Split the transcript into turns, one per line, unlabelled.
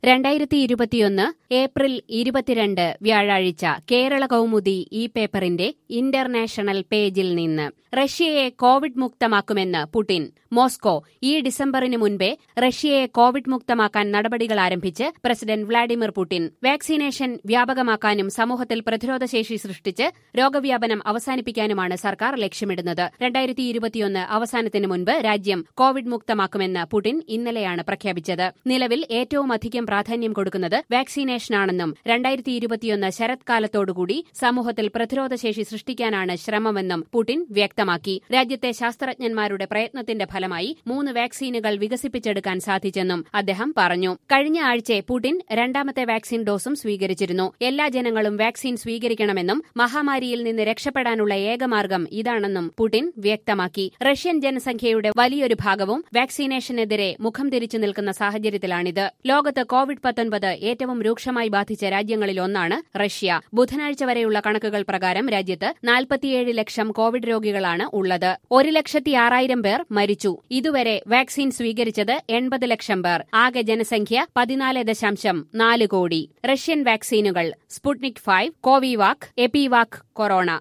2021 April 22 വ്യാഴാഴ്ച കേരള കൗമുദി ഈ പേപ്പറിന്റെ ഇന്റർനാഷണൽ പേജിൽ നിന്ന് റഷ്യയെ കോവിഡ് മുക്തമാക്കുമെന്ന് പുടിൻ. മോസ്കോ ഈ ഡിസംബറിന് മുൻപേ റഷ്യയെ കോവിഡ് മുക്തമാക്കാൻ നടപടികൾ ആരംഭിച്ച് പ്രസിഡന്റ് വ്ളാഡിമിർ പുടിൻ. വാക്സിനേഷൻ വ്യാപകമാക്കാനും സമൂഹത്തിൽ പ്രതിരോധശേഷി സൃഷ്ടിച്ച് രോഗവ്യാപനം അവസാനിപ്പിക്കാനുമാണ് സർക്കാർ ലക്ഷ്യമിടുന്നത്. 2021 അവസാനത്തിന് മുൻപ് രാജ്യം കോവിഡ് മുക്തമാക്കുമെന്ന് പുടിൻ ഇന്നലെയാണ് പ്രഖ്യാപിച്ചത്. നിലവിൽ ഏറ്റവുമധികം പ്രാധാന്യം കൊടുക്കുന്നത് വാക്സിനേഷനാണെന്നും 2021 ശരത്കാലത്തോടുകൂടി സമൂഹത്തിൽ പ്രതിരോധശേഷി സൃഷ്ടിക്കാനാണ് ശ്രമമെന്നും പുടിൻ വ്യക്തമാക്കി. രാജ്യത്തെ ശാസ്ത്രജ്ഞന്മാരുടെ പ്രയത്നത്തിന്റെ ഫലമായി 3 വാക്സിനുകൾ വികസിപ്പിച്ചെടുക്കാൻ സാധിച്ചെന്നും അദ്ദേഹം പറഞ്ഞു. കഴിഞ്ഞ ആഴ്ച പുടിൻ രണ്ടാമത്തെ വാക്സിൻ ഡോസും സ്വീകരിച്ചിരുന്നു. എല്ലാ ജനങ്ങളും വാക്സിൻ സ്വീകരിക്കണമെന്നും മഹാമാരിയിൽ നിന്ന് രക്ഷപ്പെടാനുള്ള ഏകമാർഗം ഇതാണെന്നും പുടിൻ വ്യക്തമാക്കി. റഷ്യൻ ജനസംഖ്യയുടെ വലിയൊരു ഭാഗവും വാക്സിനേഷനെതിരെ മുഖം തിരിച്ചു നിൽക്കുന്ന സാഹചര്യത്തിലാണിത്. ലോകത്ത് കോവിഡ്-19 ഏറ്റവും രൂക്ഷമായി ബാധിച്ച രാജ്യങ്ങളിലൊന്നാണ് റഷ്യ. ബുധനാഴ്ച വരെയുള്ള കണക്കുകൾ പ്രകാരം രാജ്യത്ത് 47 ലക്ഷം കോവിഡ് രോഗികളാണ് ഉള്ളത്. 1,06,000 പേർ മരിച്ചു. ഇതുവരെ വാക്സിൻ സ്വീകരിച്ചത് 80 ലക്ഷം പേർ. ആകെ ജനസംഖ്യ 14.4 കോടി. റഷ്യൻ വാക്സിനുകൾ സ്പുട്നിക് 5, കോവിവാക്, എപിവാക് കൊറോണ